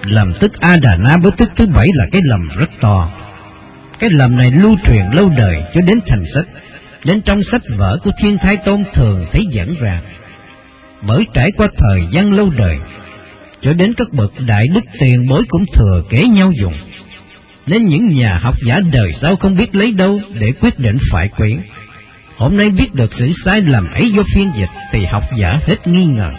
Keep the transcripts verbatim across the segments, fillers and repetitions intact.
Lầm tức A Đà Na với tức thứ bảy là cái lầm rất to. Cái lầm này lưu truyền lâu đời cho đến thành sách, đến trong sách vở của Thiên Thái Tôn thường thấy dẫn ra. Bởi trải qua thời gian lâu đời, cho đến các bậc đại đức tiền bối cũng thừa kế nhau dùng, nên những nhà học giả đời sau không biết lấy đâu để quyết định phải quyển. Hôm nay biết được sự sai lầm ấy do phiên dịch thì học giả hết nghi ngờ.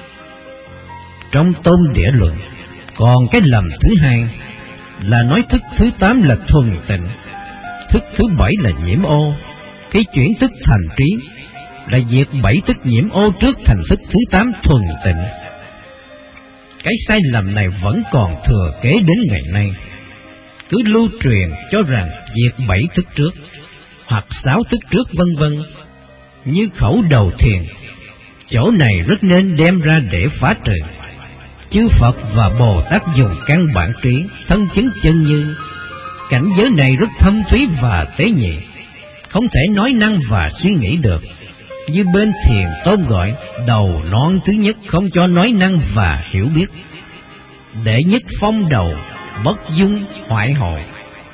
Trong Tôn Địa Luận còn cái lầm thứ hai là nói thức thứ tám là thuần tịnh, thức thứ bảy là nhiễm ô. Cái chuyển thức thành trí là diệt bảy thức nhiễm ô trước thành thức thứ tám thuần tịnh. Cái sai lầm này vẫn còn thừa kế đến ngày nay, cứ lưu truyền cho rằng diệt bảy thức trước hoặc sáu thức trước vân vân như khẩu đầu thiền. Chỗ này rất nên đem ra để phá trừ. Chư Phật và Bồ Tát dùng căn bản trí thân chứng chân như. Cảnh giới này rất thâm thúy và tế nhị, không thể nói năng và suy nghĩ được. Như bên Thiền Tôn gọi đầu non thứ nhất không cho nói năng và hiểu biết. Đệ nhất phong đầu, bất dung hoại hội.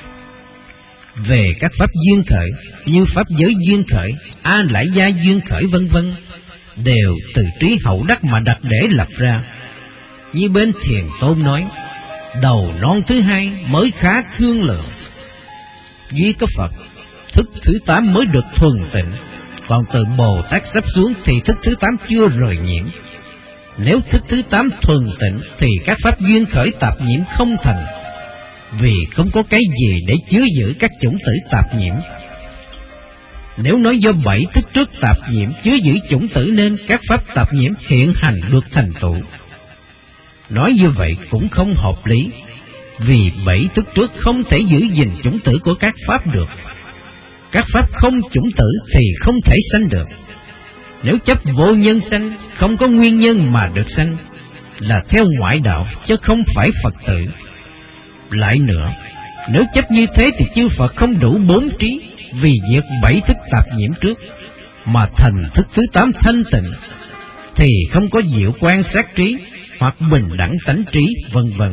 Về các pháp duyên khởi như pháp giới duyên khởi, a lại gia duyên khởi vân vân đều từ trí hậu đắc mà đặt để lập ra. Như bên Thiền Tôn nói, đầu non thứ hai mới khá thương lượng. Duy có Phật, thức thứ tám mới được thuần tịnh, còn từ Bồ Tát sắp xuống thì thức thứ tám chưa rời nhiễm. Nếu thức thứ tám thuần tịnh thì các pháp duyên khởi tạp nhiễm không thành, vì không có cái gì để chứa giữ các chủng tử tạp nhiễm. Nếu nói do bảy thức trước tạp nhiễm chứa giữ chủng tử nên các pháp tạp nhiễm hiện hành được thành tựu. Nói như vậy cũng không hợp lý, vì bảy thức trước không thể giữ gìn chủng tử của các pháp được. Các pháp không chủng tử thì không thể sanh được. Nếu chấp vô nhân sanh, không có nguyên nhân mà được sanh, là theo ngoại đạo chứ không phải Phật tử. Lại nữa, nếu chấp như thế thì chư Phật không đủ bốn trí, vì diệt bảy thức tạp nhiễm trước mà thành thức thứ tám thanh tịnh, thì không có diệu quan sát trí hoặc bình đẳng tánh trí vân vân.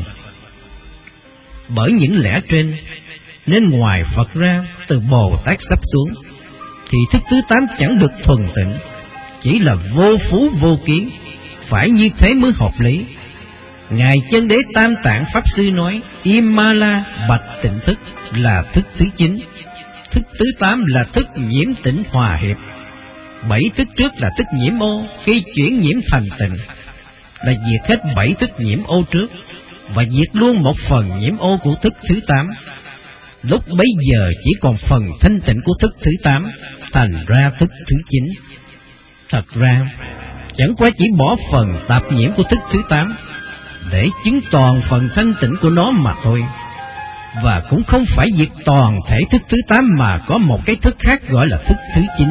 Bởi những lẽ trên nên ngoài Phật ra, từ Bồ Tát sắp xuống thì thức thứ tám chẳng được thuần tịnh, chỉ là vô phú vô kiến, phải như thế mới hợp lý. Ngài Chân Đế Tam Tạng Pháp Sư nói, Imala bạch tịnh thức là thức thứ chín, thức thứ tám là thức nhiễm tịnh hòa hiệp. Bảy thức trước là thức nhiễm ô, khi chuyển nhiễm thành tịnh là diệt hết bảy thức nhiễm ô trước và diệt luôn một phần nhiễm ô của thức thứ tám. Lúc bấy giờ chỉ còn phần thanh tịnh của thức thứ tám, thành ra thức thứ chín. Thật ra chẳng qua chỉ bỏ phần tạp nhiễm của thức thứ tám để chứng toàn phần thanh tịnh của nó mà thôi, và cũng không phải diệt toàn thể thức thứ tám mà có một cái thức khác gọi là thức thứ chín.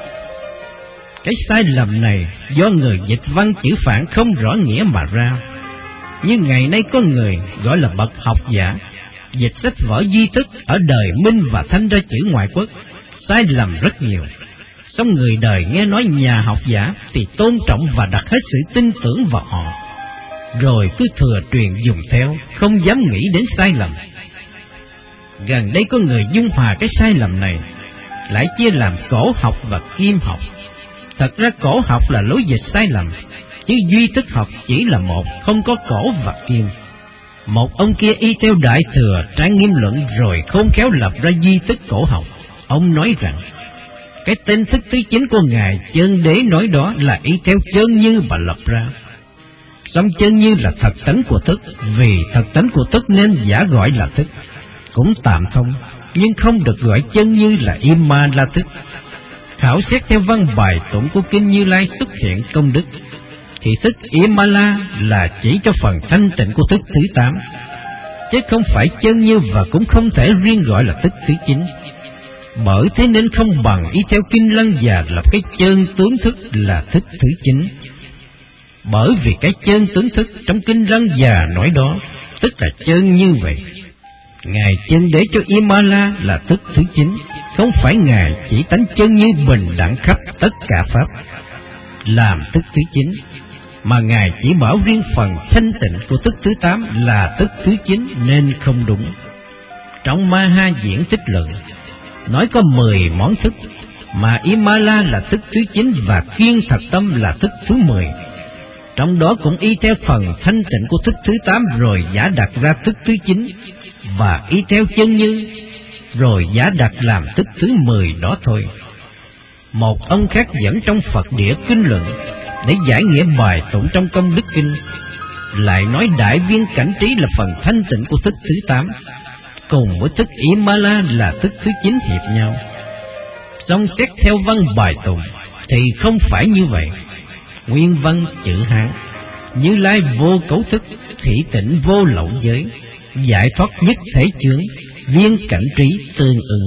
Cái sai lầm này do người dịch văn chữ phạn không rõ nghĩa mà ra. Như ngày nay có người gọi là bậc học giả dịch sách vở duy thức ở đời Minh và Thanh ra chữ ngoại quốc, sai lầm rất nhiều. Song người đời nghe nói nhà học giả thì tôn trọng và đặt hết sự tin tưởng vào họ, rồi cứ thừa truyền dùng theo, không dám nghĩ đến sai lầm. Gần đây có người dung hòa cái sai lầm này, lại chia làm cổ học và kim học. Thật ra cổ học là lối dịch sai lầm, chứ duy thức học chỉ là một, không có cổ và kim. Một ông kia y theo Đại Thừa Trang Nghiêm Luận rồi khôn khéo lập ra duy thức cổ học. Ông nói rằng cái tên thức thứ chín của Ngài Chân Đế nói đó là y theo chân như mà lập ra. Song chân như là thật tánh của thức, vì thật tánh của thức nên giả gọi là thức, cũng tạm thông, nhưng không được gọi chân như là ima la thức. Khảo xét theo văn bài tụng của Kinh Như Lai xuất hiện công đức, thì thức Imala là chỉ cho phần thanh tịnh của thức thứ tám, chứ không phải chân như, và cũng không thể riêng gọi là thức thứ chín. Bởi thế nên không bằng y theo Kinh Lăng Già lập cái chân tướng thức là thức thứ chín. Bởi vì cái chân tướng thức trong Kinh Lăng Già nói đó, tức là chân như vậy. Ngài Chân Đế cho Imala là thức thứ chín, không phải Ngài chỉ tánh chân như bình đẳng khắp tất cả pháp làm thức thứ chín. mà Ngài chỉ bảo riêng phần thanh tịnh của thức thứ tám là thức thứ chín nên không đúng. Trong Ma Ha Diễn Tích Luận nói có mười món thức, mà Imala là thức thứ chín và Kiên Thật Tâm là thức thứ mười. Trong đó cũng y theo phần thanh tịnh của thức thứ tám rồi giả đặt ra thức thứ chín, và y theo chân như rồi giả đặt làm thức thứ mười đó thôi. Một ông khác dẫn trong Phật Địa Kinh Luận để giải nghĩa bài tụng trong Công Đức Kinh, lại nói đại viên cảnh trí là phần thanh tịnh của thức thứ tám, cùng với thức Imala là thức thứ chín hiệp nhau. Song xét theo văn bài tụng thì không phải như vậy. Nguyên văn chữ Hán: Như Lai vô cấu thức, thị tịnh vô lậu giới, giải thoát nhất thể chướng, viên cảnh trí tương ưng.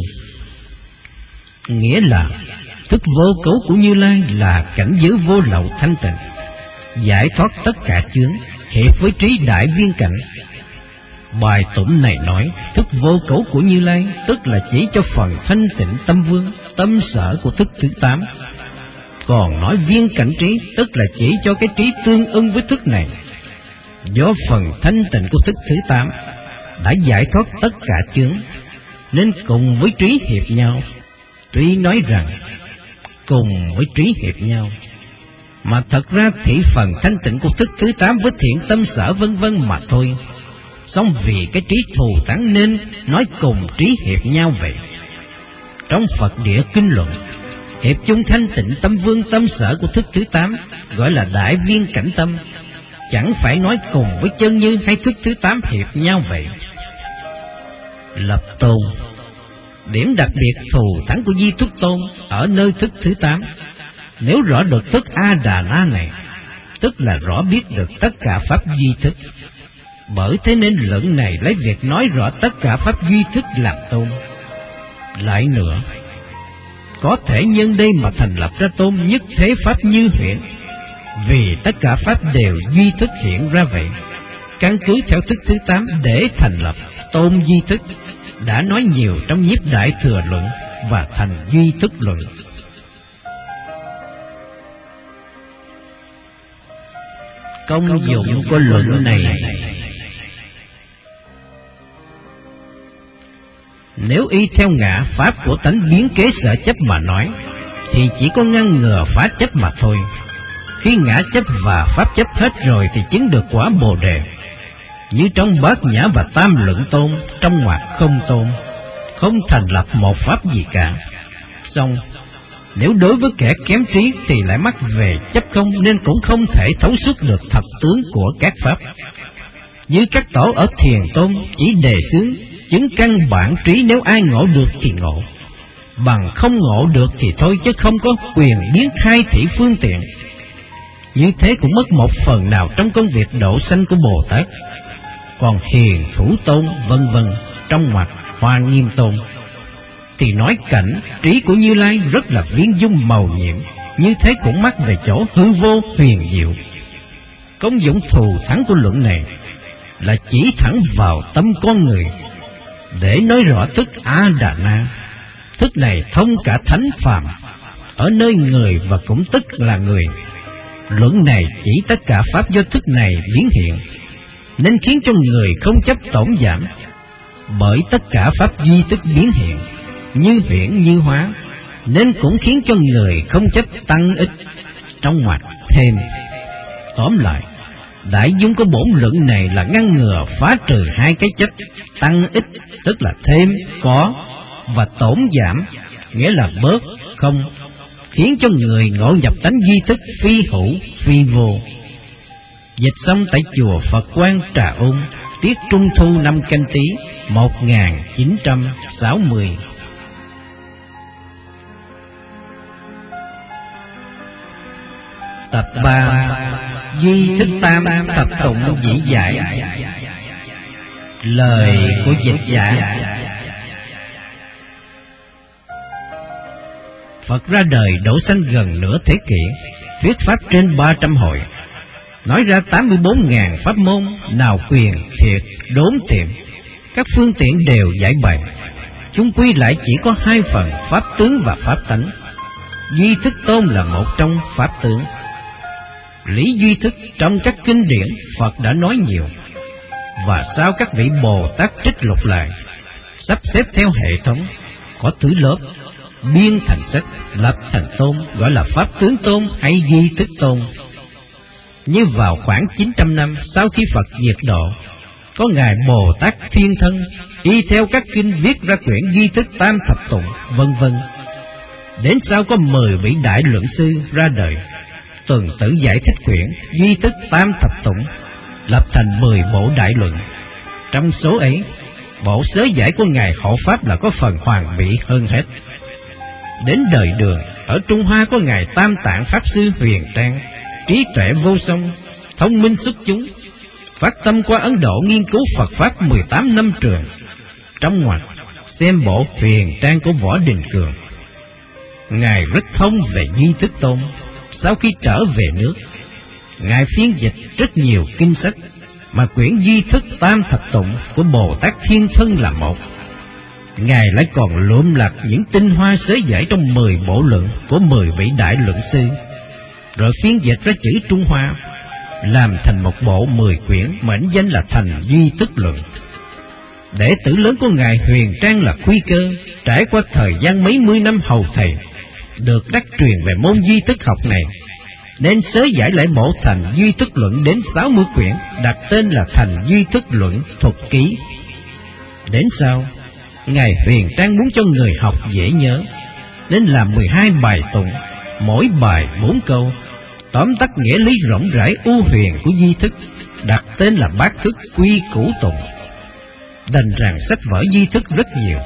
Nghĩa là thức vô cấu của Như Lai là cảnh giới vô lậu thanh tịnh, giải thoát tất cả chướng, hiệp với trí đại viên cảnh. Bài tụng này nói thức vô cấu của Như Lai tức là chỉ cho phần thanh tịnh tâm vương, tâm sở của thức thứ tám. Còn nói viên cảnh trí tức là chỉ cho cái trí tương ưng với thức này. Do phần thanh tịnh của thức thứ tám đã giải thoát tất cả chướng, nên cùng với trí hiệp nhau. Tuy nói rằng cùng với trí hiệp nhau, mà thật ra thị phần thanh tịnh của thức thứ tám với thiện tâm sở vân vân mà thôi. Song vì cái trí thù thắng nên nói cùng trí hiệp nhau vậy. Trong Phật Địa Kinh Luận, hiệp chung thanh tịnh tâm vương tâm sở của thức thứ tám gọi là đại viên cảnh tâm, chẳng phải nói cùng với chân như hay thức thứ tám hiệp nhau vậy. Lập tôn, điểm đặc biệt thù thắng của Di Thúc Tôn ở nơi thức thứ tám. Nếu rõ được thức A Đà Na này, tức là rõ biết được tất cả pháp duy thức. Bởi thế nên luận này lấy việc nói rõ tất cả pháp duy thức làm tôn. Lại nữa, có thể nhân đây mà thành lập ra tôn nhất thế pháp như hiện, vì tất cả pháp đều duy thức hiện ra vậy. Căn cứ theo thức thứ tám để thành lập tôn duy thức đã nói nhiều trong Nhiếp Đại Thừa Luận và thành Duy Thức Luận. Công dụng của luận này: nếu y theo ngã pháp của tánh biến kế sở chấp mà nói, thì chỉ có ngăn ngừa phá chấp mà thôi. Khi ngã chấp và pháp chấp hết rồi thì chứng được quả Bồ Đề. Như trong Bát Nhã và Tam Luận Tôn, trong ngoặc không tôn, không thành lập một pháp gì cả. Song nếu đối với kẻ kém trí thì lại mắc về chấp không, nên cũng không thể thấu suốt được thật tướng của các pháp. Như các tổ ở Thiền Tôn chỉ đề xướng chứng căn bản trí, nếu ai ngộ được thì ngộ, bằng không ngộ được thì thôi, chứ không có quyền biến khai thị phương tiện. Như thế cũng mất một phần nào trong công việc độ sanh của Bồ Tát. Còn Hiền Thủ Tôn vân vân trong ngoặc Hoa Nghiêm Tôn thì nói cảnh trí của Như Lai rất là viên dung màu nhiệm, như thế cũng mắc về chỗ hư vô huyền diệu. Công dụng thù thắng của luận này là chỉ thẳng vào tâm con người, để nói rõ thức A Đà Na. Thức này thông cả thánh phàm ở nơi người và cũng tức là người. Luận này chỉ tất cả pháp do thức này biến hiện, nên khiến cho người không chấp tổn giảm. Bởi tất cả pháp duy tức biến hiện, như huyễn như hóa, nên cũng khiến cho người không chấp tăng ít. Trong ngoặc thêm. Tóm lại, đại dung của bổn luận này là ngăn ngừa phá trừ hai cái chấp tăng ít, tức là thêm có, và tổn giảm, nghĩa là bớt không, khiến cho người ngộ nhập tánh duy thức phi hữu phi vô. Dịch xong tại chùa Phật Quang Trà Ôn, tiết Trung Thu năm Canh Tý một nghìn chín trăm sáu mươi. Tập ba. Duy Thức Tam tập tụng dĩ giải. Lời của dịch giả. Phật ra đời độ sanh gần nửa thế kỷ, thuyết pháp trên ba trăm hội, nói ra tám mươi bốn nghìn pháp môn, nào quyền, thiệt, đốn tiệm, các phương tiện đều giải bày. Chúng quy lại chỉ có hai phần, pháp tướng và pháp tánh. Duy Thức Tôn là một trong pháp tướng. lý duy thức trong các kinh điển Phật đã nói nhiều, và sau các vị Bồ Tát trích lục lại, sắp xếp theo hệ thống, có thứ lớp, biên thành sách, lập thành tôn, gọi là Pháp Tướng Tôn hay Duy Thức Tôn. Như vào khoảng chín trăm năm sau khi Phật diệt độ, có ngài Bồ Tát Thiên Thân y theo các kinh viết ra quyển Duy Thức Tam Thập Tụng, vân vân. Đến sau có mười vị đại luận sư ra đời, tuần tự giải thích quyển Duy Thức Tam Thập Tụng, lập thành mười bộ đại luận. Trong số ấy, bộ sớ giải của ngài Hộ Pháp là có phần hoàn mỹ hơn hết. Đến đời Đường, ở Trung Hoa có ngài Tam Tạng Pháp Sư Huyền Trang, trí tuệ vô song, thông minh xuất chúng, phát tâm qua Ấn Độ nghiên cứu Phật Pháp mười tám năm trường. Trong ngoặc xem bộ Huyền Trang của Võ Đình Cường. Ngài rất thông về Duy Thức Tôn. Sau khi trở về nước, ngài phiên dịch rất nhiều kinh sách, mà quyển Duy Thức Tam Thập Tụng của Bồ Tát Thiên Thân là một. Ngài lại còn lượm lặt những tinh hoa sớ giải trong mười bộ luận của mười vị đại luận sư, rồi phiên dịch ra chữ Trung Hoa, làm thành một bộ mười quyển, mệnh danh là Thành Duy Thức Luận. Đệ tử lớn của ngài Huyền Trang là Quy Cơ, trải qua thời gian mấy mươi năm hầu thầy, được đắc truyền về môn Duy Thức học này, nên sớ giải lại bộ Thành Duy Thức Luận đến sáu mươi quyển, đặt tên là Thành Duy Thức Luận Thuật Ký. Đến sau, ngài Huyền Trang muốn cho người học dễ nhớ, nên làm mười hai bài tụng, mỗi bài bốn câu, tóm tắt nghĩa lý rộng rãi ưu huyền của Duy Thức, đặt tên là Bát Thức Quy Củ Tụng. Đành rằng sách vở Duy Thức rất nhiều,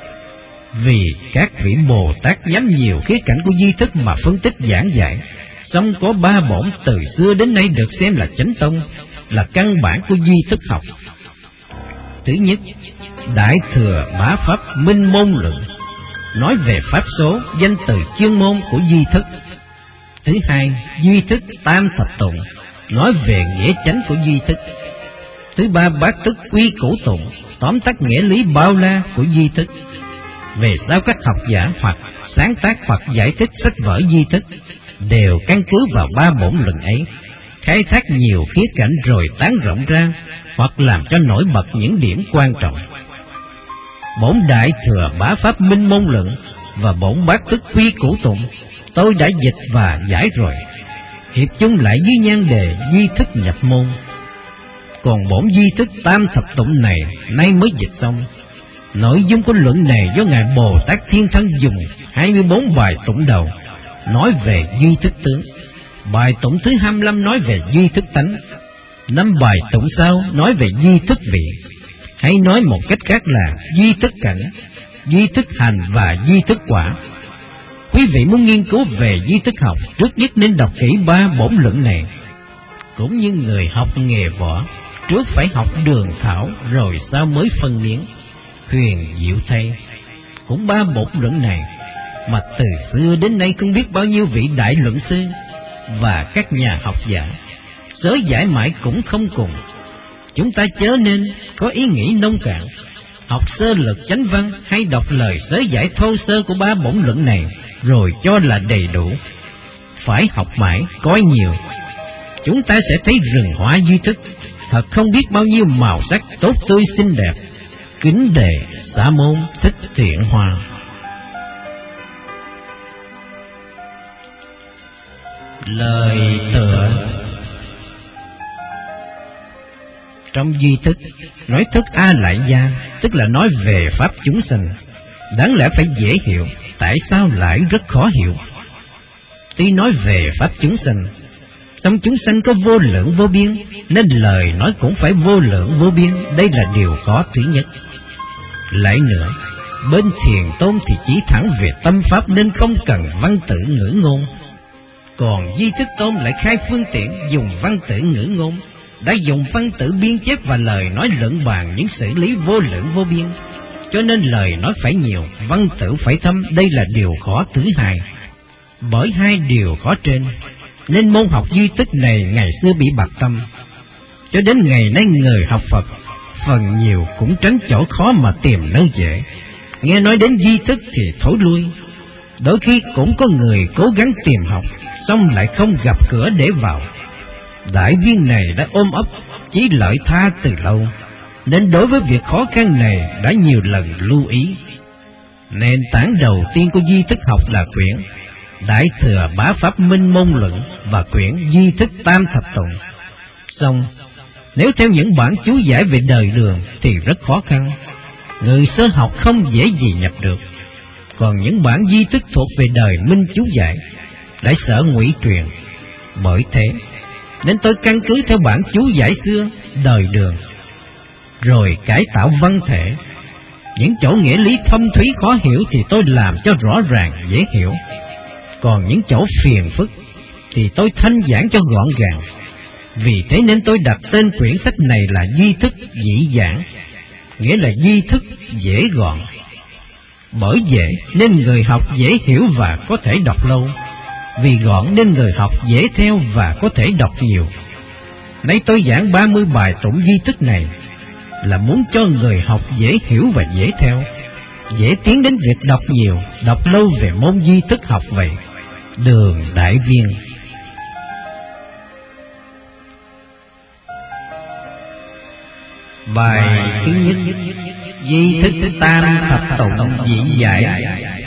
vì các vị Bồ Tát nhắm nhiều khía cạnh của Duy Thức mà phân tích giảng giải. Song có ba bổn từ xưa đến nay được xem là chánh tông, là căn bản của Duy Thức học. Thứ nhất, Đại Thừa Bá Pháp Minh Môn Luận, nói về pháp số, danh từ chuyên môn của Duy Thức. Thứ hai, Duy Thức Tam Thập Tụng, nói về nghĩa chánh của Duy Thức. Thứ ba, Bát Thức Quy Củ Tụng, tóm tắt nghĩa lý bao la của Duy Thức. Về sau các học giả hoặc sáng tác hoặc giải thích sách vở Duy Thức đều căn cứ vào ba bổn luận ấy, khai thác nhiều khía cạnh rồi tán rộng ra, hoặc làm cho nổi bật những điểm quan trọng. Bổn Đại Thừa Bá Pháp Minh Môn Luận và bổn Bát Thức Quy Củ Tụng tôi đã dịch và giải rồi, hiệp chung lại với nhan đề Duy Thức nhập môn. Còn bổn Duy Thức Tam Thập Tụng này nay mới dịch xong. Nội dung của luận này do ngài Bồ Tát Thiên Thân dùng hai mươi bốn bài tụng đầu nói về Duy Thức tướng, bài tụng thứ hai mươi lăm nói về Duy Thức tánh, năm bài tụng sau nói về Duy Thức vị, hay nói một cách khác là Duy Thức cảnh, Duy Thức hành và Duy Thức quả. Quý vị muốn nghiên cứu về Duy Thức học, trước nhất nên đọc kỹ ba bổn luận này. Cũng như người học nghề võ, trước phải học đường thảo rồi sau mới phân miếng. Huyền diệu thay, cũng ba bổn luận này mà từ xưa đến nay không biết bao nhiêu vị đại luận sư và các nhà học giả sớ giải mãi cũng không cùng. Chúng ta chớ nên có ý nghĩ nông cạn, học sơ lược chánh văn hay đọc lời sớ giải thô sơ của ba bổn luận này rồi cho là đầy đủ. Phải học mãi, coi nhiều, chúng ta sẽ thấy rừng hoa Duy Thức thật không biết bao nhiêu màu sắc tốt tươi xinh đẹp. Kính đề Sa Môn Thích Thiện Hòa. Lời tựa. Trong Duy Thức nói thức A Lại Gia, tức là nói về pháp chúng sanh, đáng lẽ phải dễ hiểu, tại sao lại rất khó hiểu? Tuy nói về pháp chúng sanh, song chúng sanh có vô lượng vô biên, nên lời nói cũng phải vô lượng vô biên, đây là điều khó thứ nhất. Lại nữa, bên Thiền Tôn thì chỉ thẳng về tâm pháp nên không cần văn tự ngữ ngôn. Còn Duy Thức Tôn lại khai phương tiện dùng văn tự ngữ ngôn, đã dùng văn tự biên chép và lời nói luận bàn những xử lý vô lượng vô biên, cho nên lời nói phải nhiều, văn tự phải thâm, đây là điều khó thứ hai. Bởi hai điều khó trên, nên môn học Duy Thức này ngày xưa bị bạc tâm, cho đến ngày nay người học Phật phần nhiều cũng tránh chỗ khó mà tìm nơi dễ. Nghe nói đến Duy Thức thì thối lui. Đôi khi cũng có người cố gắng tìm học, xong lại không gặp cửa để vào, Đại viên này đã ôm ấp chí lợi tha từ lâu, nên đối với việc khó khăn này đã nhiều lần lưu ý. Nền tảng đầu tiên của di thức học là quyển Đại Thừa Bá Pháp Minh Môn Luận và quyển Di Thức Tam Thập Tụng. Xong, nếu theo những bản chú giải về đời đường thì rất khó khăn, người sơ học không dễ gì nhập được. Còn những bản di thức thuộc về đời minh chú giải lại sợ ngụy truyền. Bởi thế nên tôi căn cứ theo bản chú giải xưa đời đường, rồi cải tạo văn thể. Những chỗ nghĩa lý thâm thúy khó hiểu thì tôi làm cho rõ ràng dễ hiểu, còn những chỗ phiền phức thì tôi thanh giảng cho gọn gàng. Vì thế nên tôi đặt tên quyển sách này là Di Thức Dĩ Giảng, nghĩa là di thức dễ gọn. Bởi vậy nên người học dễ hiểu và có thể đọc lâu, vì gọn nên người học dễ theo và có thể đọc nhiều. Nãy tôi giảng ba mươi bài tụng di thức này là muốn cho người học dễ hiểu và dễ theo, dễ tiến đến việc đọc nhiều, đọc lâu về môn di thức học vậy. Đường Đại Viên. Bài thứ nhất, Di Thức Tam Thập Tụng Dĩ Giải.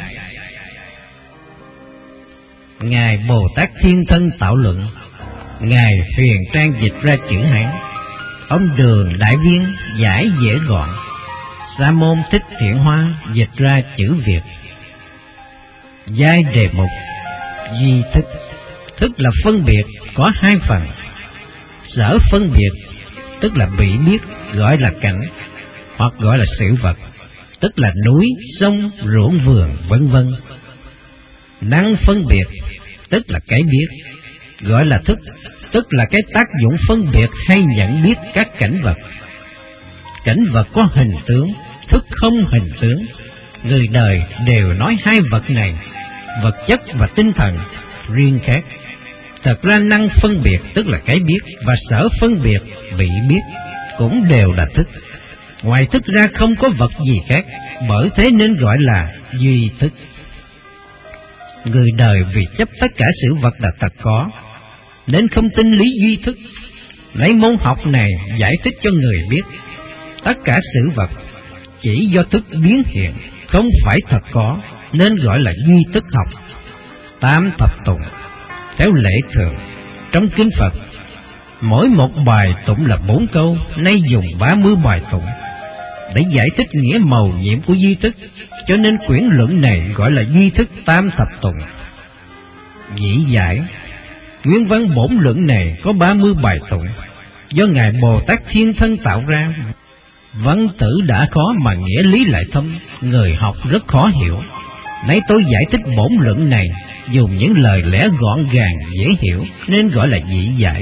Ngài Bồ Tát Thiên Thân tạo luận, Ngài Huyền Trang dịch ra chữ Hán, ông Đường Đại Viên giải dễ gọn, Sa Môn Thích Thiện Hoa dịch ra chữ Việt. Giai đề mục: Di thức. Thức là phân biệt, có hai phần. Sở phân biệt, tức là bị biết, gọi là cảnh, hoặc gọi là sự vật, tức là núi, sông, ruộng vườn, vân vân. Năng phân biệt, tức là cái biết, gọi là thức, tức là cái tác dụng phân biệt hay nhận biết các cảnh vật. Cảnh vật có hình tướng, thức không hình tướng. Người đời đều nói hai vật này, vật chất và tinh thần, riêng khác. Thật ra năng phân biệt, tức là cái biết, và sở phân biệt, bị biết, cũng đều là thức. Ngoài thức ra không có vật gì khác, bởi thế nên gọi là duy thức. Người đời vì chấp tất cả sự vật là thật có, nên không tin lý duy thức. Lấy môn học này giải thích cho người biết, tất cả sự vật chỉ do thức biến hiện, không phải thật có, nên gọi là duy thức học. Tam thập tụng, theo lệ thường trong kinh Phật, mỗi một bài tụng là bốn câu, nay dùng ba mươi bài tụng để giải thích nghĩa màu nhiệm của duy thức, cho nên quyển luận này gọi là Duy Thức Tam Thập Tụng. Dĩ giải. Nguyên văn bổn luận này có ba mươi bài tụng, do Ngài Bồ Tát Thiên Thân tạo ra. Văn tử đã khó mà nghĩa lý lại thâm, người học rất khó hiểu. Nãy tôi giải thích bổn luận này dùng những lời lẽ gọn gàng dễ hiểu, nên gọi là dĩ giải.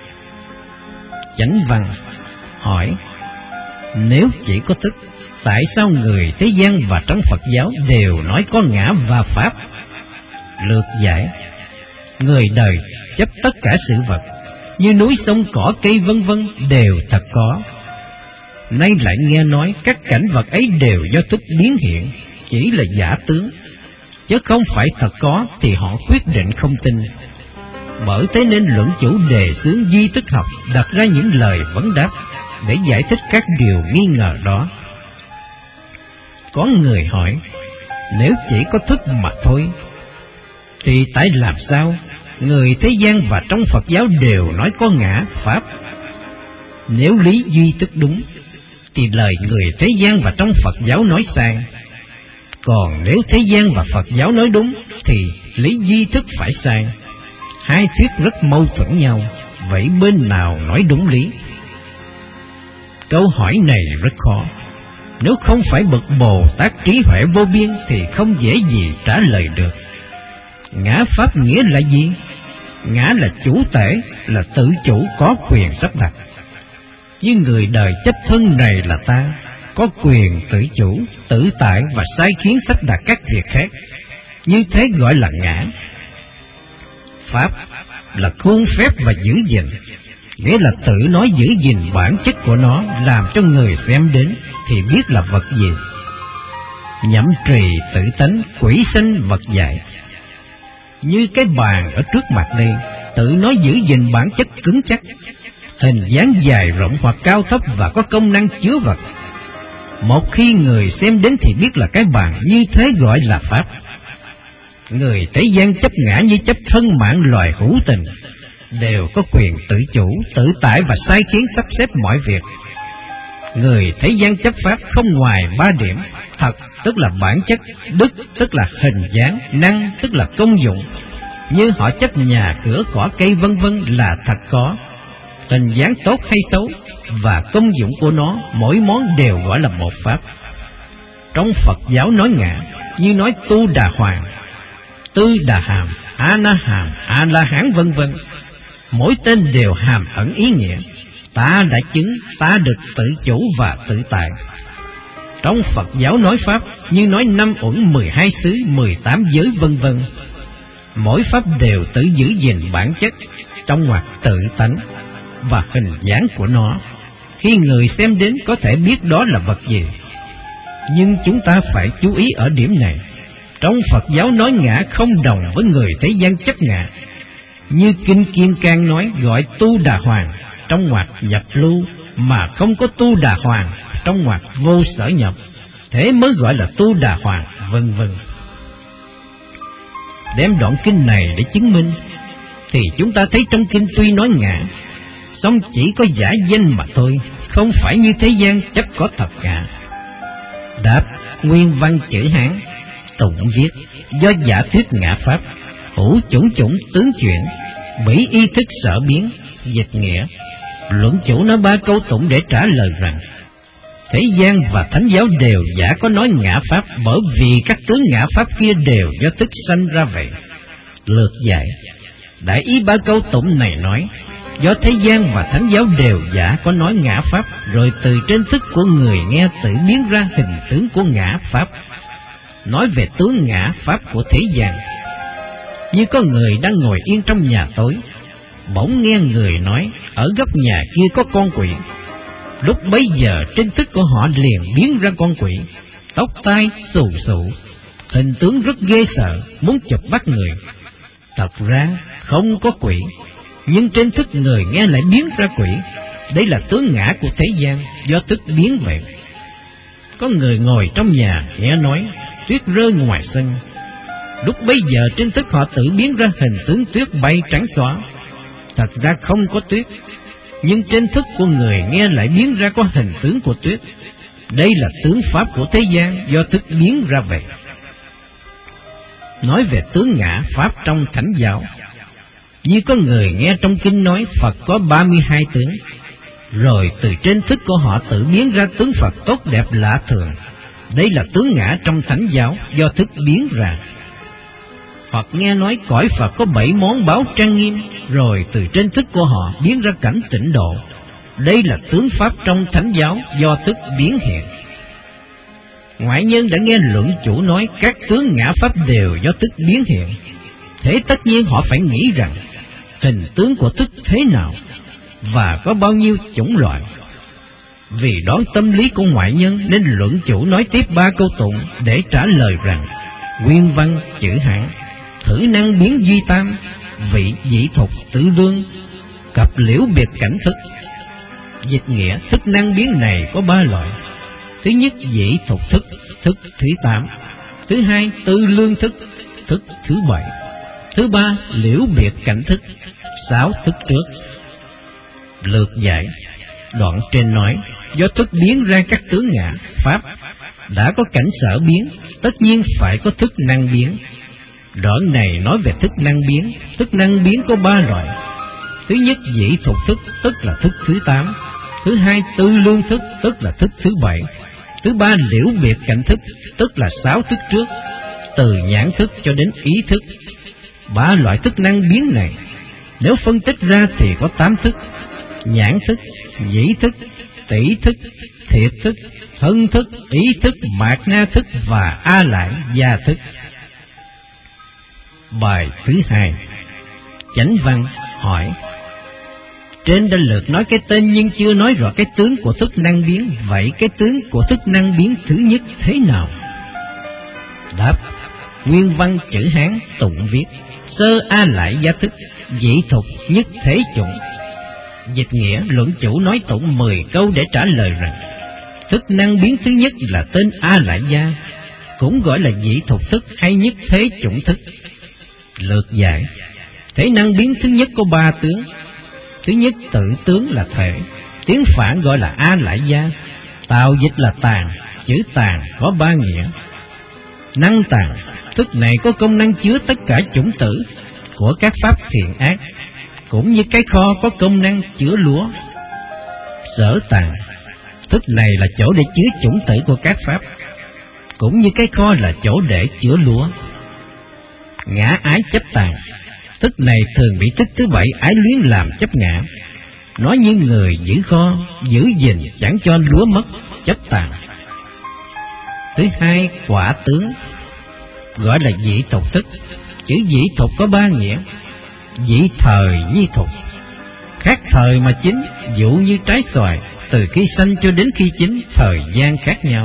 Chánh văn hỏi: nếu chỉ có thức, tại sao người thế gian và trong Phật giáo đều nói có ngã và pháp? Lược giải. Người đời chấp tất cả sự vật như núi sông cỏ cây vân vân đều thật có, nay lại nghe nói các cảnh vật ấy đều do thức biến hiện, chỉ là giả tướng, chứ không phải thật có, thì họ quyết định không tin. Bởi thế nên luận chủ đề xướng duy thức học đặt ra những lời vấn đáp để giải thích các điều nghi ngờ đó. Có người hỏi: nếu chỉ có thức mà thôi, thì tại làm sao người thế gian và trong Phật giáo đều nói có ngã pháp? Nếu lý duy thức đúng, thì lời người thế gian và trong Phật giáo nói sai. Còn nếu thế gian và Phật giáo nói đúng, thì lý duy thức phải sai. Hai thuyết rất mâu thuẫn nhau, vậy bên nào nói đúng lý? Câu hỏi này rất khó. Nếu không phải bậc Bồ Tát trí huệ vô biên thì không dễ gì trả lời được. Ngã pháp nghĩa là gì? Ngã là chủ thể, là tự chủ có quyền sắp đặt. Như người đời chấp thân này là ta, có quyền tự chủ, tự tại và sai khiến sắp đặt các việc khác, như thế gọi là ngã. Pháp là khuôn phép và giữ gìn, nghĩa là tự nói giữ gìn bản chất của nó, làm cho người xem đến thì biết là vật gì. Nhậm trì tự tánh, quỷ sinh vật dạy. Như cái bàn ở trước mặt đây, tự nó giữ gìn bản chất cứng chắc, hình dáng dài rộng hoặc cao thấp và có công năng chứa vật. Một khi người xem đến thì biết là cái bàn như thế gọi là pháp. Người thế gian chấp ngã như chấp thân mạng loài hữu tình, đều có quyền tự chủ, tự tại và sai khiến sắp xếp mọi việc. Người thế gian chấp pháp không ngoài ba điểm: thật tức là bản chất, đức tức là hình dáng, năng tức là công dụng. Như họ chấp nhà cửa cỏ cây vân vân là thật có, hình dáng tốt hay xấu và công dụng của nó, mỗi món đều gọi là một pháp. Trong Phật giáo nói ngã như nói Tu Đà Hoàng, Tư Đà Hàm, A Na Hàm, A La Hán vân vân, mỗi tên đều hàm ẩn ý nghĩa ta đã chứng, ta được tự chủ và tự tại. Trong Phật giáo nói pháp như nói năm uẩn, mười hai xứ, mười tám giới vân vân, mỗi pháp đều tự giữ gìn bản chất trong ngoặc tự tánh và hình dáng của nó. Khi người xem đến có thể biết đó là vật gì, nhưng chúng ta phải chú ý ở điểm này. Trong Phật giáo nói ngã không đồng với người thế gian chấp ngã. Như Kinh Kim Cang nói gọi Tu Đà Hoàng trong ngoặc nhập lưu, mà không có Tu Đà Hoàng trong ngoặc vô sở nhập, thế mới gọi là Tu Đà Hoàng vân vân. Đem đoạn kinh này để chứng minh thì chúng ta thấy trong kinh tuy nói ngã, song chỉ có giả danh mà thôi, không phải như thế gian chấp có thật ngã. Đáp: nguyên văn chữ Hán, tụng viết: do giả thuyết ngã pháp, hữu chủng chủng tướng chuyển, bỉ y thức sở biến. Dịch nghĩa: luận chủ nói ba câu tụng để trả lời rằng thế gian và thánh giáo đều giả có nói ngã pháp, bởi vì các tướng ngã pháp kia đều do thức sanh ra vậy. Lược giải: đại ý ba câu tụng này nói do thế gian và thánh giáo đều giả có nói ngã pháp, rồi từ trên thức của người nghe tự biến ra hình tướng của ngã pháp. Nói về tướng ngã pháp của thế gian, như có người đang ngồi yên trong nhà tối, bỗng nghe người nói ở góc nhà kia có con quỷ. Lúc bấy giờ trên thức của họ liền biến ra con quỷ, tóc tai xù xụ, hình tướng rất ghê sợ, muốn chụp bắt người. Thật ra không có quỷ, nhưng trên thức người nghe lại biến ra quỷ. Đây là tướng ngã của thế gian, do thức biến vậy. Có người ngồi trong nhà nghe nói tuyết rơi ngoài sân, lúc bấy giờ trên thức họ tự biến ra hình tướng tuyết bay trắng xóa. Thật ra không có tuyết, nhưng trên thức của người nghe lại biến ra có hình tướng của tuyết. Đây là tướng pháp của thế gian, do thức biến ra vậy. Nói về tướng ngã pháp trong thánh giáo, như có người nghe trong kinh nói Phật có ba mươi hai tướng, rồi từ trên thức của họ tự biến ra tướng Phật tốt đẹp lạ thường. Đây là tướng ngã trong thánh giáo, do thức biến ra. Hoặc nghe nói cõi Phật có bảy món báo trang nghiêm, rồi từ trên thức của họ biến ra cảnh tịnh độ. Đây là tướng pháp trong thánh giáo, do thức biến hiện. Ngoại nhân đã nghe luận chủ nói các tướng ngã pháp đều do thức biến hiện, thế tất nhiên họ phải nghĩ rằng hình tướng của thức thế nào và có bao nhiêu chủng loại. Vì đoán tâm lý của ngoại nhân nên luận chủ nói tiếp ba câu tụng để trả lời rằng: nguyên văn chữ Hán, thử năng biến duy tam, vị dĩ thục tử lương, cập liễu biệt cảnh thức. Dịch nghĩa: thức năng biến này có ba loại. Thứ nhất dĩ thục thức, thức thứ tám. Thứ hai tư lương thức, thức thứ bảy. Thứ ba liễu biệt cảnh thức, sáu thức trước. Lược giải: đoạn trên nói do thức biến ra các tướng ngã pháp, đã có cảnh sở biến, tất nhiên phải có thức năng biến. Đoạn này nói về thức năng biến. Thức năng biến có ba loại. Thứ nhất dĩ thục thức, tức là thức thứ tám. Thứ hai tư lương thức, tức là thức thứ bảy. Thứ ba liễu biệt cảnh thức, tức là sáu thức trước, từ nhãn thức cho đến ý thức. Ba loại thức năng biến này nếu phân tích ra thì có tám thức: nhãn thức, nhĩ thức, tỷ thức, thiệt thức, thân thức, ý thức, mạt na thức và a lại gia thức. Bài thứ hai. Chánh văn hỏi: trên đã lược nói cái tên nhưng chưa nói rõ cái tướng của thức năng biến, vậy cái tướng của thức năng biến thứ nhất thế nào? Đáp: nguyên văn chữ Hán tụng viết: sơ a lại gia thức, dị thục nhất thế chủng. Dịch nghĩa luận chủ nói tụng mười câu để trả lời rằng thức năng biến thứ nhất là tên a lại gia, cũng gọi là dị thục thức hay nhất thế chủng thức. Lược giải: thế năng biến thứ nhất có ba tướng. Thứ nhất tự tướng là thể, tiếng phản gọi là a lại gia, tào dịch là tàn, chữ tàn có ba nghĩa. Năng tàn, thức này có công năng chứa tất cả chủng tử của các pháp thiện ác, cũng như cái kho có công năng chứa lúa. Sở tàn, thức này là chỗ để chứa chủng tử của các pháp, cũng như cái kho là chỗ để chứa lúa. Ngã ái chấp tàn, thức này thường bị thức thứ bảy ái luyến làm chấp ngã, nói như người giữ kho, giữ gìn chẳng cho lúa mất, chấp tàn. Thứ hai quả tướng, gọi là dị thục thức. Chữ dị thục có ba nghĩa: dị thời nhi thục, khác thời mà chín, dụ như trái xoài, từ khi sanh cho đến khi chín, thời gian khác nhau.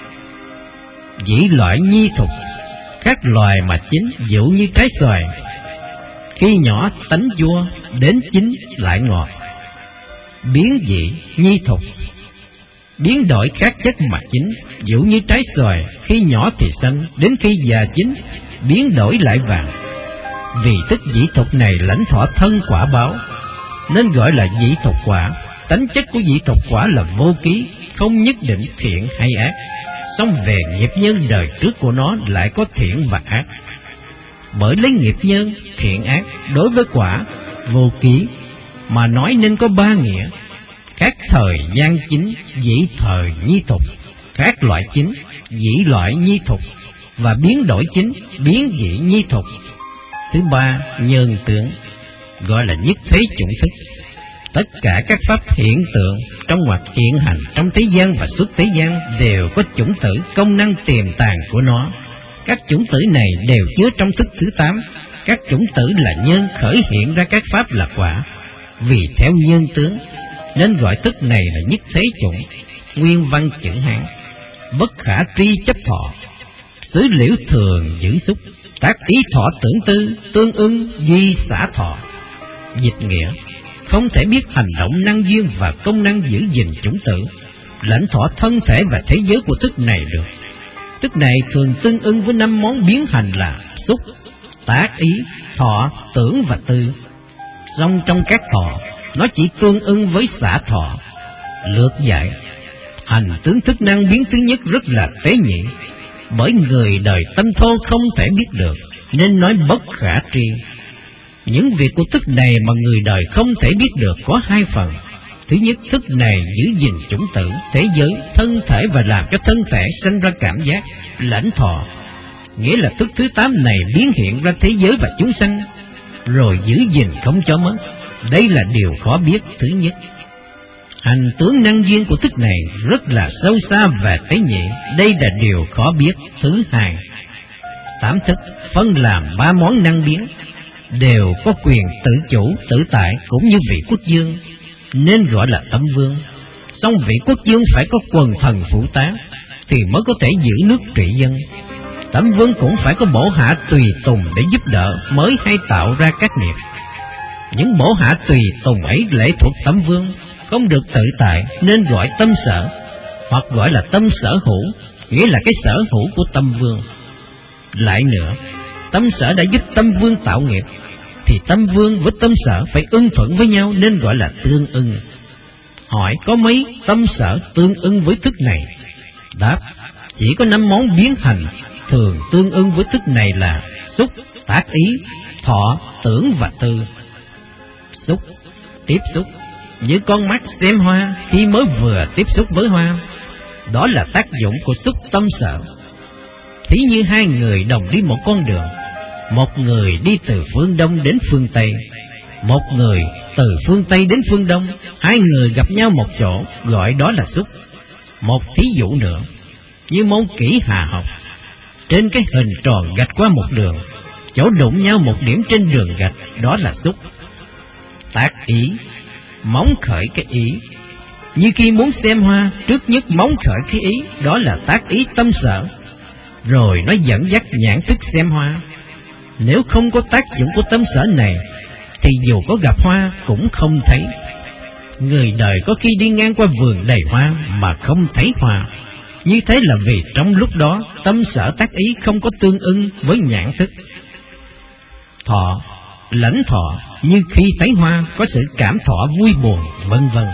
Dị loại nhi thục, các loài mà chín, dụ như trái xoài, khi nhỏ tánh chua, đến chín lại ngọt. Biến dị nhi thục, biến đổi các chất mà chín, dụ như trái xoài, khi nhỏ thì xanh, đến khi già chín, biến đổi lại vàng. Vì thức dị thục này lãnh thọ thân quả báo, nên gọi là dị thục quả. Tánh chất của dị thục quả là vô ký, không nhất định thiện hay ác, song về nghiệp nhân đời trước của nó lại có thiện và ác. Bởi lấy nghiệp nhân, thiện ác đối với quả vô ký mà nói nên có ba nghĩa: các thời gian chính, dĩ thời nhi thục, các loại chính, dĩ loại nhi thục, và biến đổi chính, biến dị nhi thục. Thứ ba nhân tướng, gọi là nhất thế chủng thức. Tất cả các pháp hiện tượng trong hoặc hiện hành trong thế gian và xuất thế gian đều có chủng tử công năng tiềm tàng của nó. Các chủng tử này đều chứa trong thức thứ tám. Các chủng tử là nhân khởi hiện ra các pháp là quả. Vì theo nhân tướng nên gọi thức này là nhất thế chủng. Nguyên văn chữ Hán: bất khả tri chấp thọ, xứ liễu thường giữ xúc, tác ý thọ tưởng tư, tương ưng duy xả thọ. Dịch nghĩa: không thể biết hành động năng duyên và công năng giữ gìn chủng tử, lãnh thọ thân thể và thế giới của thức này được. Thức này thường tương ưng với năm món biến hành là xúc, tác ý, thọ, tưởng và tư. Song trong các thọ, nó chỉ tương ưng với xả thọ. Lược giải: hành tướng thức năng biến thứ nhất rất là tế nhị, bởi người đời tâm thô không thể biết được, nên nói bất khả tri. Những việc của thức này mà người đời không thể biết được có hai phần. Thứ nhất, thức này giữ gìn chủng tử, thế giới, thân thể và làm cho thân thể sinh ra cảm giác, lãnh thọ. Nghĩa là thức thứ tám này biến hiện ra thế giới và chúng sanh, rồi giữ gìn không cho mất. Đây là điều khó biết thứ nhất. Hành tướng năng duyên của thức này rất là sâu xa và tế nhị. Đây là điều khó biết thứ hai. Tám thức phân làm ba món năng biến, đều có quyền tự chủ, tự tại cũng như vị quốc dương, nên gọi là tâm vương. Song vị quốc dương phải có quần thần phụ tá thì mới có thể giữ nước trị dân. Tâm vương cũng phải có bổ hạ tùy tùng để giúp đỡ mới hay tạo ra các nghiệp. Những bổ hạ tùy tùng ấy lệ thuộc tâm vương, không được tự tại nên gọi tâm sở, hoặc gọi là tâm sở hữu, nghĩa là cái sở hữu của tâm vương. Lại nữa, tâm sở đã giúp tâm vương tạo nghiệp, thì tâm vương với tâm sở phải ưng thuận với nhau nên gọi là tương ưng. Hỏi có mấy tâm sở tương ưng với thức này? Đáp: chỉ có năm món biến hành thường tương ưng với thức này là xúc, tác ý, thọ, tưởng và tư. Xúc, tiếp xúc, như con mắt xem hoa khi mới vừa tiếp xúc với hoa, đó là tác dụng của xúc tâm sở. Thí như hai người đồng đi một con đường, một người đi từ phương Đông đến phương Tây, một người từ phương Tây đến phương Đông, hai người gặp nhau một chỗ, gọi đó là xúc. Một thí dụ nữa, như môn kỹ hà học, trên cái hình tròn gạch qua một đường, chỗ đụng nhau một điểm trên đường gạch, đó là xúc. Tác ý, móng khởi cái ý, như khi muốn xem hoa, trước nhất móng khởi cái ý, đó là tác ý tâm sở, rồi nó dẫn dắt nhãn thức xem hoa. Nếu không có tác dụng của tâm sở này thì dù có gặp hoa cũng không thấy. Người đời có khi đi ngang qua vườn đầy hoa mà không thấy hoa, như thế là vì trong lúc đó tâm sở tác ý không có tương ưng với nhãn thức. Thọ, lãnh thọ như khi thấy hoa có sự cảm thọ vui buồn, vân vân.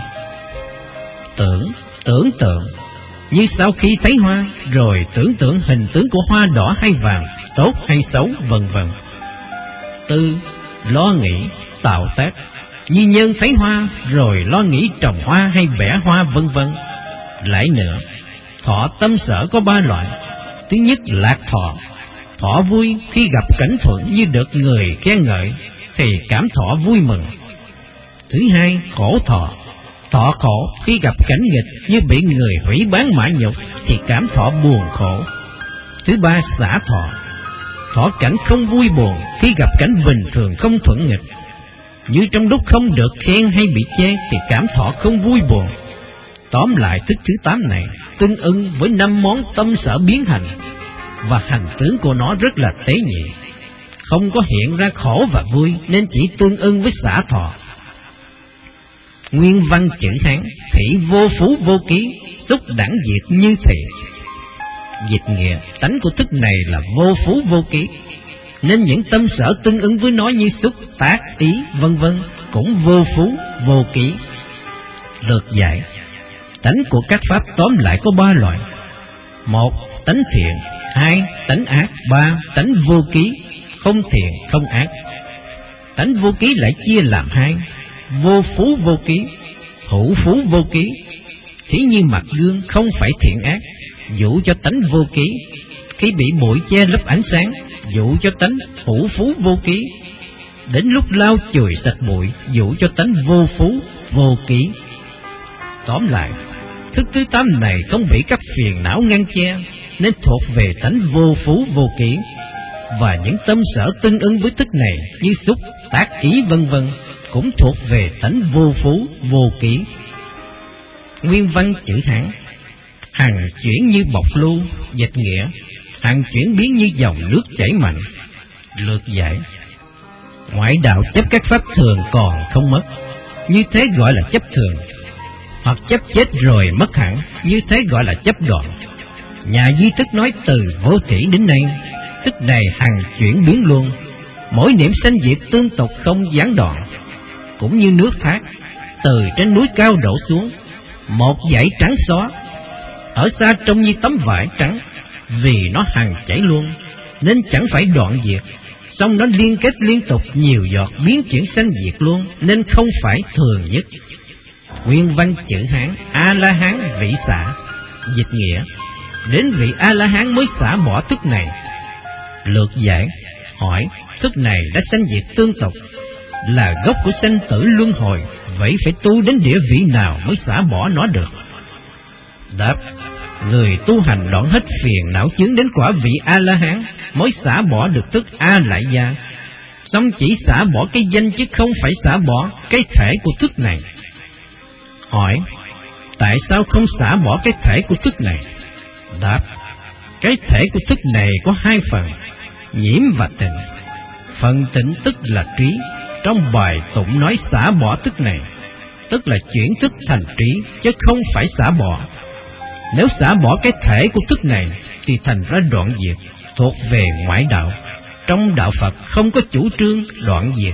Tưởng, tưởng tượng như sau khi thấy hoa rồi tưởng tượng hình tướng của hoa đỏ hay vàng, tốt hay xấu, vân vân. Tư, lo nghĩ, tạo tác như nhân thấy hoa rồi lo nghĩ trồng hoa hay bẻ hoa, vân vân. Lại nữa, thọ tâm sở có ba loại. Thứ nhất, lạc thọ, thọ vui khi gặp cảnh thuận như được người khen ngợi thì cảm thọ vui mừng. Thứ hai, khổ thọ, thọ khổ khi gặp cảnh nghịch như bị người hủy bán mã nhục thì cảm thọ buồn khổ. Thứ ba, xả thọ, thọ cảnh không vui buồn khi gặp cảnh bình thường không thuận nghịch, như trong lúc không được khen hay bị chê thì cảm thọ không vui buồn. Tóm lại, thức thứ tám này tương ưng với năm món tâm sở biến hành, và hành tướng của nó rất là tế nhị, không có hiện ra khổ và vui, nên chỉ tương ưng với xả thọ. Nguyên văn chữ Hán: thị vô phú vô ký, xúc đẳng diệt như thị. Dịch nghĩa, tánh của thức này là vô phú vô ký, nên những tâm sở tương ứng với nó như xúc, tác, ý, vân vân cũng vô phú vô ký. Lược giải, tánh của các pháp tóm lại có ba loại: một, tánh thiện; hai, tánh ác; ba, tánh vô ký, không thiện không ác. Tánh vô ký lại chia làm hai: vô phú vô ký, hữu phú vô ký. Thí như mặt gương không phải thiện ác, dụ cho tánh vô ký; khi bị bụi che lấp ánh sáng, dụ cho tánh hữu phú vô ký; đến lúc lau chùi sạch bụi, dụ cho tánh vô phú vô ký. Tóm lại, thức thứ tám này không bị các phiền não ngăn che, nên thuộc về tánh vô phú vô ký. Và những tâm sở tương ứng với thức này như xúc, tác, ý, vân vân cũng thuộc về tánh vô phú vô ký. Nguyên văn chữ Hán: hằng chuyển như bọc lưu. Dịch nghĩa, hằng chuyển biến như dòng nước chảy mạnh. Lược giải, ngoại đạo chấp các pháp thường còn không mất, như thế gọi là chấp thường; hoặc chấp chết rồi mất hẳn, như thế gọi là chấp đoạn. Nhà duy thức nói từ vô thủy đến nay, thức này hằng chuyển biến luôn, mỗi niệm sanh diệt tương tục không gián đoạn. Cũng như nước thác từ trên núi cao đổ xuống, một dải trắng xóa, ở xa trông như tấm vải trắng, vì nó hằng chảy luôn nên chẳng phải đoạn diệt, song nó liên kết liên tục nhiều giọt biến chuyển sanh diệt luôn, nên không phải thường nhất. Nguyên văn chữ Hán: A La Hán vị xả. Dịch nghĩa, đến vị A La Hán mới xả bỏ thức này. Lược giải, hỏi, thức này đã sanh diệt tương tục, là gốc của sanh tử luân hồi, vậy phải tu đến địa vị nào mới xả bỏ nó được? Đáp, người tu hành đoạn hết phiền não chướng đến quả vị A La Hán mới xả bỏ được thức A Lại Gia. Song chỉ xả bỏ cái danh chứ không phải xả bỏ cái thể của thức này. Hỏi, tại sao không xả bỏ cái thể của thức này? Đáp, cái thể của thức này có hai phần, nhiễm và tịnh. Phần tịnh tức là trí. Trong bài tụng nói xả bỏ thức này, tức là chuyển thức thành trí, chứ không phải xả bỏ. Nếu xả bỏ cái thể của thức này thì thành ra đoạn diệt, thuộc về ngoại đạo. Trong đạo Phật không có chủ trương đoạn diệt.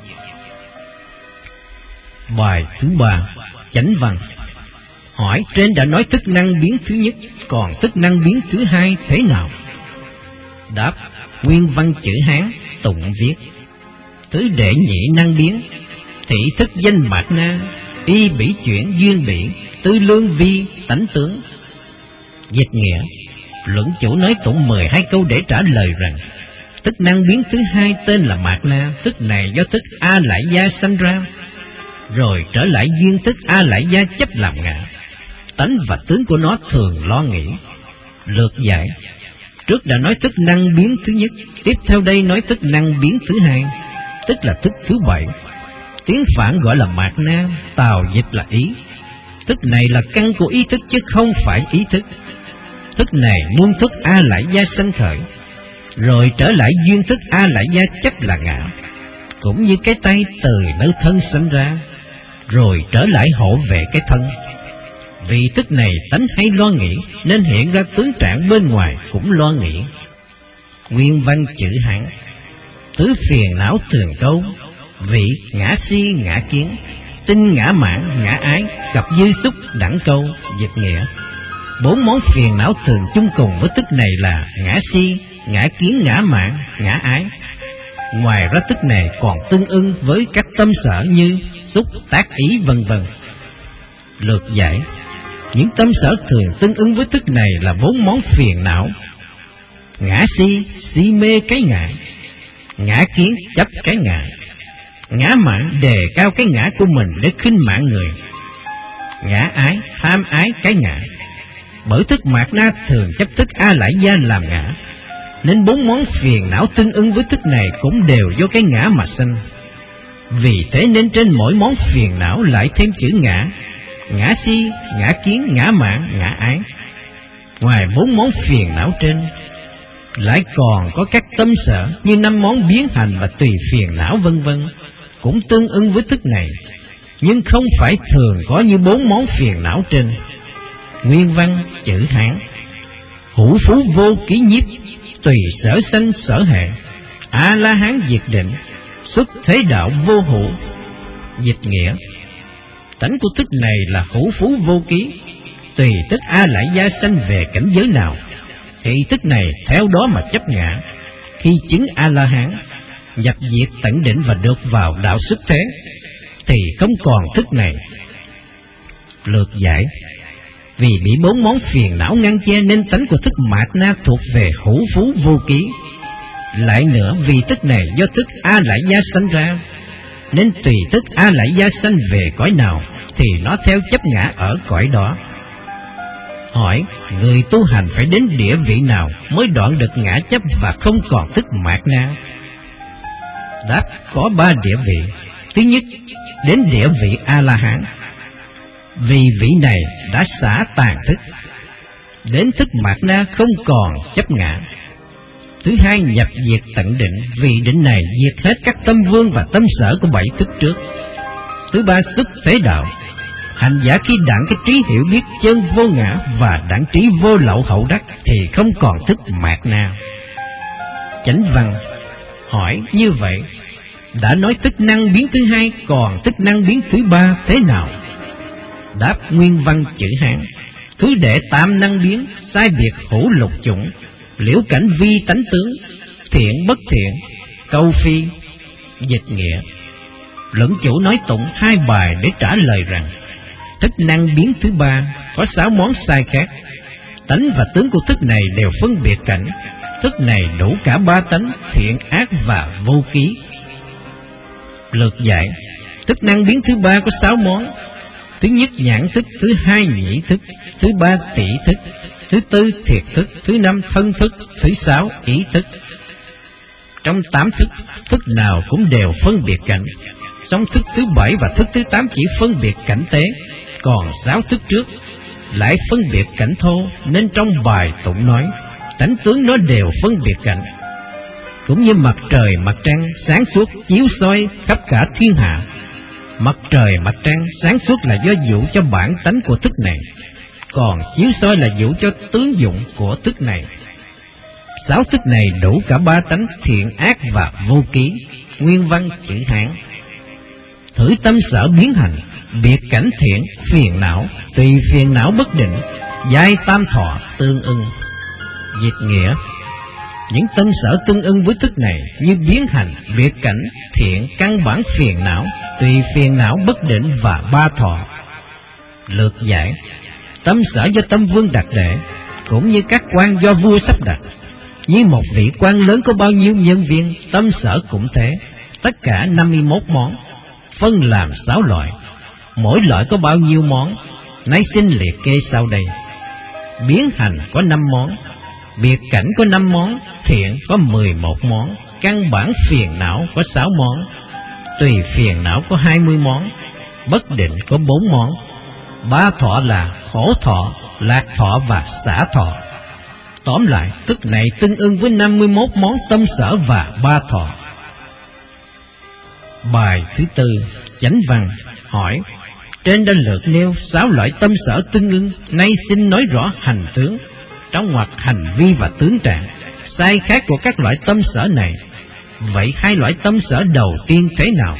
Bài thứ ba, chánh văn. Hỏi, trên đã nói thức năng biến thứ nhất, còn thức năng biến thứ hai thế nào? Đáp, nguyên văn chữ Hán tụng viết: thứ đệ nhị năng biến, thị thức danh mạt na, y bỉ chuyển duyên bỉ, tư lương vi tánh tướng. Dịch nghĩa, luận chủ nói tụng mười hai câu để trả lời rằng thức năng biến thứ hai tên là mạt na, thức này do thức A Lại Gia sanh ra, rồi trở lại duyên thức A Lại Gia chấp làm ngã. Tánh và tướng của nó thường lo nghĩ. Lược giải, trước đã nói thức năng biến thứ nhất, tiếp theo đây nói thức năng biến thứ hai, tức là thức thứ bảy. Tiếng Phạn gọi là mạt na, tào dịch là ý. Thức này là căn của ý thức chứ không phải ý thức. Thức này nương thức A Lại Gia sanh khởi. rồi trở lại duyên thức A Lại Gia chấp là ngã, cũng như cái tay từ nơi thân sinh ra, rồi trở lại hộ vệ cái thân. Vì thức này tánh hay lo nghĩ, nên hiện ra tướng trạng bên ngoài cũng lo nghĩ. Nguyên văn chữ Hán. Tứ phiền não thường câu: vị, ngã si, ngã kiến, tinh, ngã mạn, ngã ái, cặp dư xúc, đẳng câu, dịch nghĩa. Bốn món phiền não thường chung cùng với thức này là ngã si, ngã kiến, ngã mạn, ngã ái. Ngoài ra thức này còn tương ưng với các tâm sở như xúc, tác ý, vân vân. Lược giải. Những tâm sở thường tương ứng với thức này là bốn món phiền não: ngã si, si mê cái ngã; ngã kiến, chấp cái ngã; ngã mạn, đề cao cái ngã của mình để khinh mạn người; ngã ái, tham ái cái ngã. Bởi thức mạt na thường chấp thức A Lại Gia làm ngã, nên bốn món phiền não tương ứng với thức này cũng đều do cái ngã mà sinh. Vì thế nên trên mỗi món phiền não lại thêm chữ ngã: ngã si, ngã kiến, ngã mạn, ngã ái. Ngoài bốn món phiền não trên, lại còn có các tâm sở như năm món biến hành và tùy phiền não vân vân, cũng tương ứng với thức này, nhưng không phải thường có như bốn món phiền não trên. Nguyên văn chữ Hán. Hữu phú vô ký nhiếp, tùy sở sanh sở hệ, A La Hán diệt định, xuất thế đạo vô hữu. Dịch nghĩa. Tánh của thức này là hữu phú vô ký, tùy thức A Lại Gia sanh về cảnh giới nào, thì thức này theo đó mà chấp ngã. Khi chứng A La Hán, nhập diệt tận định và được vào đạo xuất thế, thì không còn thức này. Lược giải. Vì bị bốn món phiền não ngăn che nên tánh của thức mạt na thuộc về hữu phú vô ký. Lại nữa, vì thức này do thức A Lại Gia sanh ra, nên tùy thức A Lại Gia sanh về cõi nào thì nó theo chấp ngã ở cõi đó. Hỏi: người tu hành phải đến địa vị nào mới đoạn được ngã chấp và không còn thức mạt na? Đáp: có ba địa vị. Thứ nhất, đến địa vị A La Hán, vì vị này đã xả tàn thức, đến thức mạt na không còn chấp ngã. Thứ hai, nhập diệt tận định, vì định này diệt hết các tâm vương và tâm sở của bảy thức trước. Thứ ba, xuất thế đạo, hành giả khi đặng cái trí hiểu biết chân vô ngã và đặng trí vô lậu hậu đắc thì không còn thức mạt na. Chánh văn. Hỏi: như vậy đã nói thức năng biến thứ hai, còn thức năng biến thứ ba thế nào? Đáp: nguyên văn chữ Hán. Thứ đệ tam năng biến, sai biệt hữu lục chủng, liễu cảnh vi tánh tướng, thiện bất thiện, câu phi. Dịch nghĩa. Luận chủ nói tụng hai bài để trả lời rằng thức năng biến thứ ba có sáu món sai khác. Tánh và tướng của thức này đều phân biệt cảnh. Thức này đủ cả ba tánh, thiện ác và vô ký. Lược giải. Thức năng biến thứ ba có sáu món. Thứ nhất, nhãn thức; thứ hai, nhĩ thức; thứ ba, tỷ thức; thứ tư, thiệt thức; thứ năm, thân thức; thứ sáu, ý thức. Trong tám thức, thức nào cũng đều phân biệt cảnh. Song thức thứ bảy và thức thứ tám chỉ phân biệt cảnh tế, còn sáu thức trước lại phân biệt cảnh thô, nên trong bài tụng nói tánh tướng nó đều phân biệt cảnh. Cũng như mặt trời mặt trăng sáng suốt chiếu soi khắp cả thiên hạ. Mặt trời mặt trăng sáng suốt là do dụ cho bản tánh của thức này, còn chiếu soi là dụ cho tướng dụng của thức này. Sáu thức này đủ cả ba tánh, thiện ác và vô ký. Nguyên văn chữ Hán. Thử tâm sở biến hành, biệt cảnh thiện, phiền não, tùy phiền não bất định, giai tam thọ tương ưng. Dịch nghĩa. Những tâm sở tương ưng với thức này như biến hành, biệt cảnh, thiện, căn bản phiền não, tùy phiền não bất định và ba thọ. Lược giải. Tâm sở do tâm vương đặt để, cũng như các quan do vua sắp đặt. Như một vị quan lớn có bao nhiêu nhân viên, tâm sở cũng thế, tất cả năm mươi mốt món, phân làm sáu loại. Mỗi loại có bao nhiêu món, nay xin liệt kê sau đây. Biến hành có năm món, biệt cảnh có năm món, thiện có mười một món, căn bản phiền não có sáu món, tùy phiền não có hai mươi món, bất định có bốn món. Ba thọ là khổ thọ, lạc thọ và xả thọ. Tóm lại, tức này tương ưng với năm mươi mốt món tâm sở và ba thọ. Bài thứ tư, chánh văn hỏi: trên đã lượt nêu sáu loại tâm sở tương ưng, nay xin nói rõ hành tướng, trong ngoặc hành vi và tướng trạng, sai khác của các loại tâm sở này. Vậy hai loại tâm sở đầu tiên thế nào?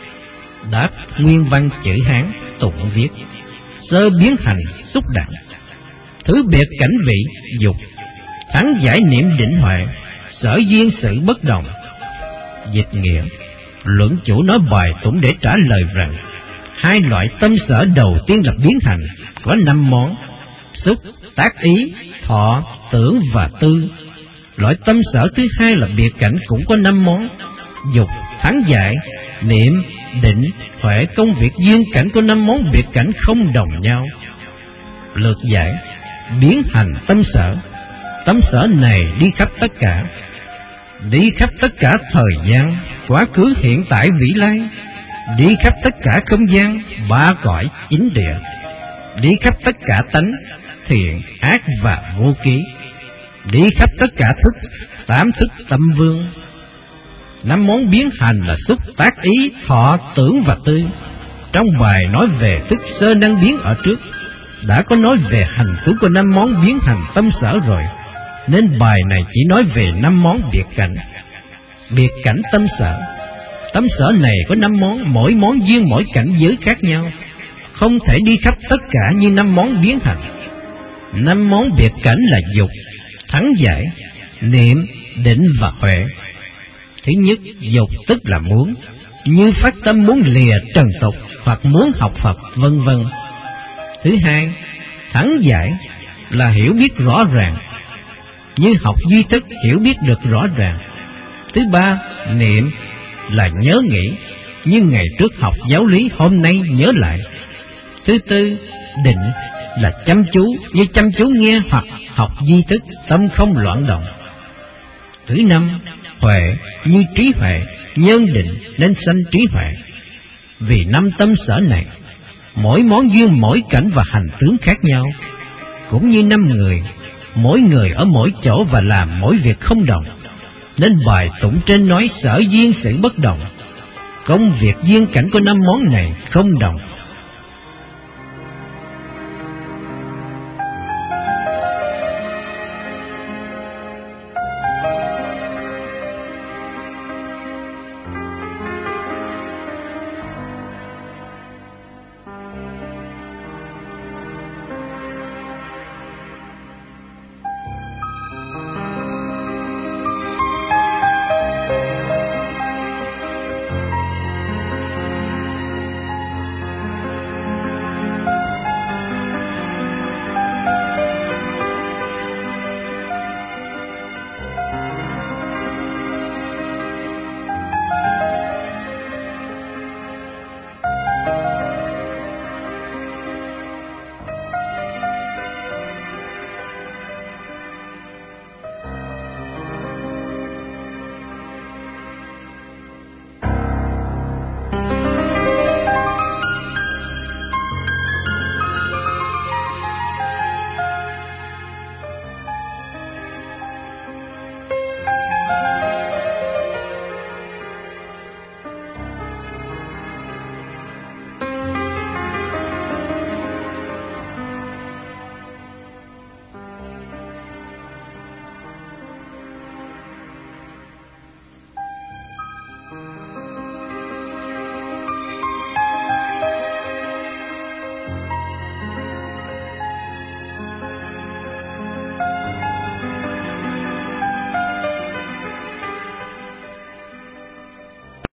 Đáp: nguyên văn chữ Hán tụng viết: sơ biến hành xúc đẳng, thứ biệt cảnh vị dục, thắng giải niệm định huệ, sở duyên sự bất đồng. Dịch nghĩa: luận chủ nói bài tụng để trả lời rằng hai loại tâm sở đầu tiên là biến hành, có năm món: xúc, tác ý, thọ, tưởng và tư. Loại tâm sở thứ hai là biệt cảnh cũng có năm món: dục, thắng giải, niệm, định, huệ. Công việc duyên cảnh có năm món biệt cảnh không đồng nhau. Lược giải: biến hành tâm sở, tâm sở này đi khắp tất cả, đi khắp tất cả thời gian, quá khứ, hiện tại, vĩ lai, đi khắp tất cả không gian, ba cõi, chính địa, đi khắp tất cả tánh, thiện, ác và vô ký, đi khắp tất cả thức, tám thức tâm vương. Năm món biến hành là xúc, tác ý, thọ, tưởng và tư. Trong bài nói về thức sơ năng biến ở trước, đã có nói về hành tướng của năm món biến hành tâm sở rồi, nên bài này chỉ nói về năm món biệt cảnh. Biệt cảnh tâm sở, tâm sở này có năm món, mỗi món duyên mỗi cảnh giới khác nhau, không thể đi khắp tất cả như năm món biến hành. Năm món biệt cảnh là dục, thắng giải, niệm, định và huệ. Thứ nhất, dục tức là muốn, như phát tâm muốn lìa trần tục hoặc muốn học Phật, vân vân. Thứ hai, thắng giải là hiểu biết rõ ràng, như học duy thức, hiểu biết được rõ ràng. Thứ ba, niệm là nhớ nghĩ, như ngày trước học giáo lý, hôm nay nhớ lại. Thứ tư, định là chăm chú, như chăm chú nghe hoặc học duy thức, tâm không loạn động. Thứ năm, huệ như trí huệ, nhân định nên sanh trí huệ. Vì năm tâm sở này, mỗi món duyên mỗi cảnh và hành tướng khác nhau, cũng như năm người, mỗi người ở mỗi chỗ và làm mỗi việc không đồng, nên bài tụng trên nói sở duyên sự bất đồng. Công việc duyên cảnh của năm món này không đồng,